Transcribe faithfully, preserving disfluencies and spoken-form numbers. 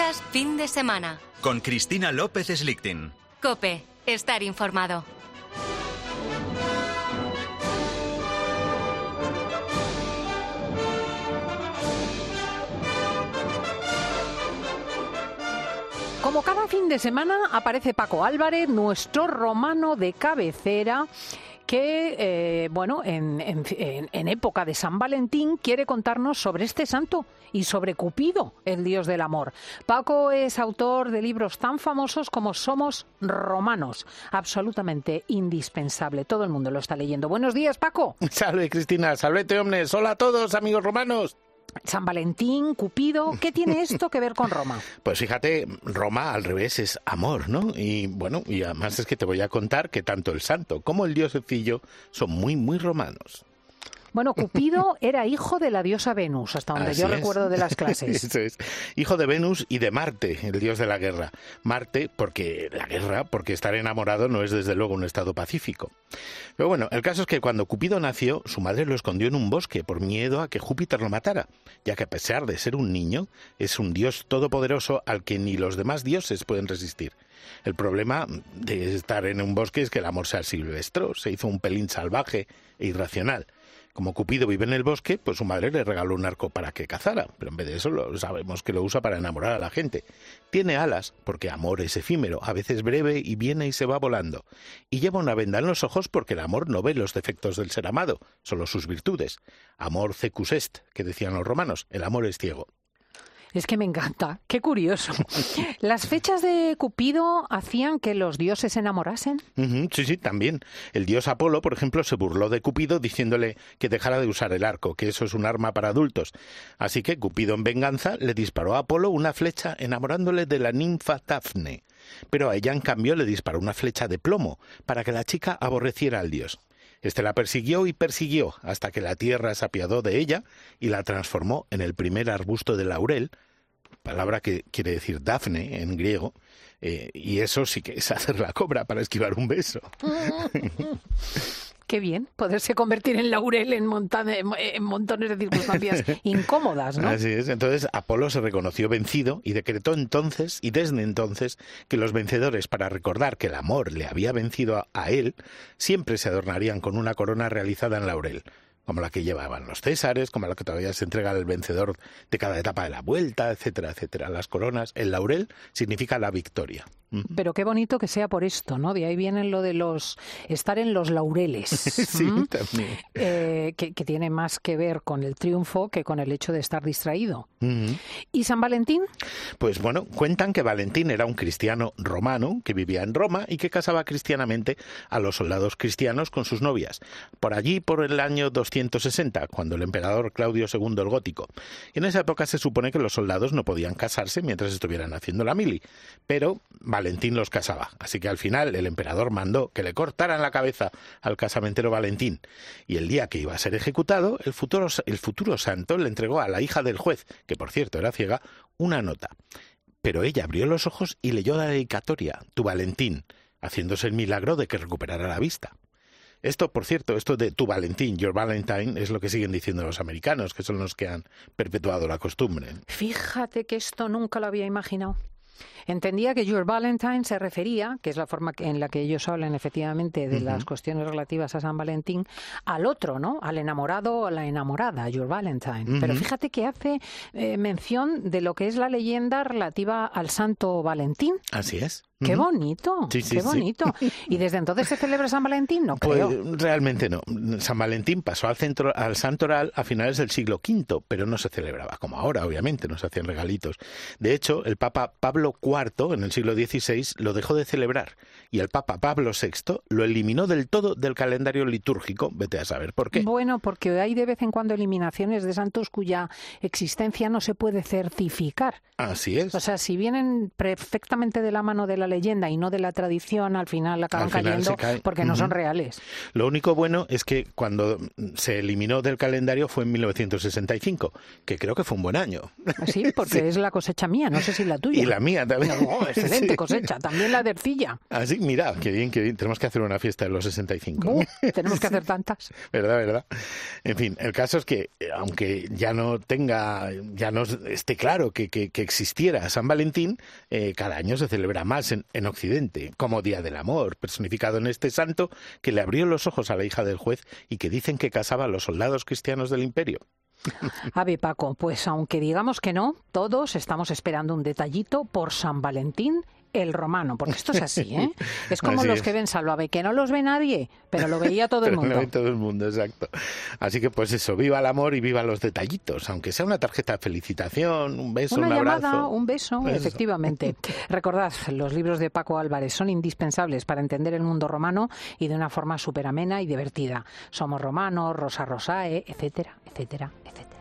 Escuchas Fin de Semana. Con Cristina López Slichting. COPE. Estar informado. Como cada fin de semana aparece Paco Álvarez, nuestro romano de cabecera, que, eh, bueno, en, en, en época de San Valentín quiere contarnos sobre este santo y sobre Cupido, el dios del amor. Paco es autor de libros tan famosos como Somos Romanos, absolutamente indispensable. Todo el mundo lo está leyendo. Buenos días, Paco. Salve, Cristina, salvete, omnes. Hola a todos, amigos romanos. San Valentín, Cupido, ¿qué tiene esto que ver con Roma? Pues fíjate, Roma al revés es amor, ¿no? Y bueno, y además es que te voy a contar que tanto el santo como el diosecillo son muy, muy romanos. Bueno, Cupido era hijo de la diosa Venus, hasta donde Así yo es. recuerdo de las clases. Eso es. Hijo de Venus y de Marte, el dios de la guerra. Marte, porque la guerra, porque estar enamorado no es desde luego un estado pacífico. Pero bueno, el caso es que cuando Cupido nació, su madre lo escondió en un bosque por miedo a que Júpiter lo matara, ya que a pesar de ser un niño, es un dios todopoderoso al que ni los demás dioses pueden resistir. El problema de estar en un bosque es que el amor se asilvestró, se hizo un pelín salvaje e irracional. Como Cupido vive en el bosque, pues su madre le regaló un arco para que cazara, pero en vez de eso lo, sabemos que lo usa para enamorar a la gente. Tiene alas, porque amor es efímero, a veces breve y viene y se va volando. Y lleva una venda en los ojos porque el amor no ve los defectos del ser amado, solo sus virtudes. Amor cecus est, que decían los romanos, el amor es ciego. Es que me encanta, qué curioso. ¿Las fechas de Cupido hacían que los dioses se enamorasen? Uh-huh, sí, sí, también. El dios Apolo, por ejemplo, se burló de Cupido diciéndole que dejara de usar el arco, que eso es un arma para adultos. Así que Cupido, en venganza, le disparó a Apolo una flecha enamorándole de la ninfa Dafne. Pero a ella, en cambio, le disparó una flecha de plomo para que la chica aborreciera al dios. Este la persiguió y persiguió hasta que la tierra se apiadó de ella y la transformó en el primer arbusto de laurel, palabra que quiere decir Dafne en griego, eh, y eso sí que es hacer la cobra para esquivar un beso. Qué bien, poderse convertir en laurel en, montane, en montones de circunstancias incómodas, ¿no? Así es. Entonces Apolo se reconoció vencido y decretó entonces, y desde entonces, que los vencedores, para recordar que el amor le había vencido a, a él, siempre se adornarían con una corona realizada en laurel, como la que llevaban los césares, como la que todavía se entrega al vencedor de cada etapa de la vuelta, etcétera, etcétera. Las coronas, el laurel significa la victoria. Pero qué bonito que sea por esto, ¿no? De ahí viene lo de los estar en los laureles. Sí, ¿Mm? también. Eh, que, que tiene más que ver con el triunfo que con el hecho de estar distraído. Uh-huh. ¿Y San Valentín? Pues bueno, cuentan que Valentín era un cristiano romano que vivía en Roma y que casaba cristianamente a los soldados cristianos con sus novias. Por allí, por el año doscientos sesenta, cuando el emperador Claudio segundo el Gótico. Y en esa época se supone que los soldados no podían casarse mientras estuvieran haciendo la mili, pero Valentín los casaba. Así que al final el emperador mandó que le cortaran la cabeza al casamentero Valentín. Y el día que iba a ser ejecutado, el futuro, el futuro santo le entregó a la hija del juez, que por cierto era ciega, una nota. Pero ella abrió los ojos y leyó la dedicatoria, tu Valentín, haciéndose el milagro de que recuperara la vista. Esto, por cierto, esto de tu Valentín, your Valentine, es lo que siguen diciendo los americanos, que son los que han perpetuado la costumbre. Fíjate que esto nunca lo había imaginado. Entendía que Your Valentine se refería, que es la forma en la que ellos hablan efectivamente de uh-huh. las cuestiones relativas a San Valentín, al otro, ¿no? Al enamorado o a la enamorada, Your Valentine. Uh-huh. Pero fíjate que hace eh, mención de lo que es la leyenda relativa al santo Valentín. Así es. ¡Qué bonito! Sí, sí, ¡Qué bonito! Sí. ¿Y desde entonces se celebra San Valentín? No creo. Pues realmente no. San Valentín pasó al, centro, al santoral a finales del siglo quinto, pero no se celebraba como ahora, obviamente, no se hacían regalitos. De hecho, el Papa Pablo cuarto, en el siglo dieciséis, lo dejó de celebrar, y el Papa Pablo sexto lo eliminó del todo del calendario litúrgico. Vete a saber por qué. Bueno, porque hay de vez en cuando eliminaciones de santos cuya existencia no se puede certificar. Así es. O sea, si vienen perfectamente de la mano de la leyenda y no de la tradición, al final acaban al final cayendo cae. porque uh-huh. no son reales. Lo único bueno es que cuando se eliminó del calendario fue en mil novecientos sesenta y cinco, que creo que fue un buen año. Sí, porque sí. es la cosecha mía, no sé si la tuya. Y la mía, No, excelente Sí. cosecha, también la de arcilla. Así, mira, qué bien, qué bien. Tenemos que hacer una fiesta de los sesenta y cinco. Uh, tenemos que hacer tantas. ¿Verdad, verdad? En fin, el caso es que, aunque ya no tenga, ya no esté claro que, que, que existiera San Valentín, eh, cada año se celebra más en, en Occidente, como Día del Amor, personificado en este santo que le abrió los ojos a la hija del juez y que dicen que casaba a los soldados cristianos del imperio. A ver, Paco, pues aunque digamos que no, todos estamos esperando un detallito por San Valentín el romano, porque esto es así, ¿eh? Es como Así los es. que ven Sálvame, que no los ve nadie, pero lo veía todo el Pero mundo. lo ve todo el mundo, exacto. Así que pues eso, viva el amor y viva los detallitos, aunque sea una tarjeta de felicitación, un beso, Una un llamada, abrazo. un beso, Eso. efectivamente. Recordad, los libros de Paco Álvarez son indispensables para entender el mundo romano y de una forma súper amena y divertida. Somos romanos, Rosa Rosae, etcétera, etcétera, etcétera.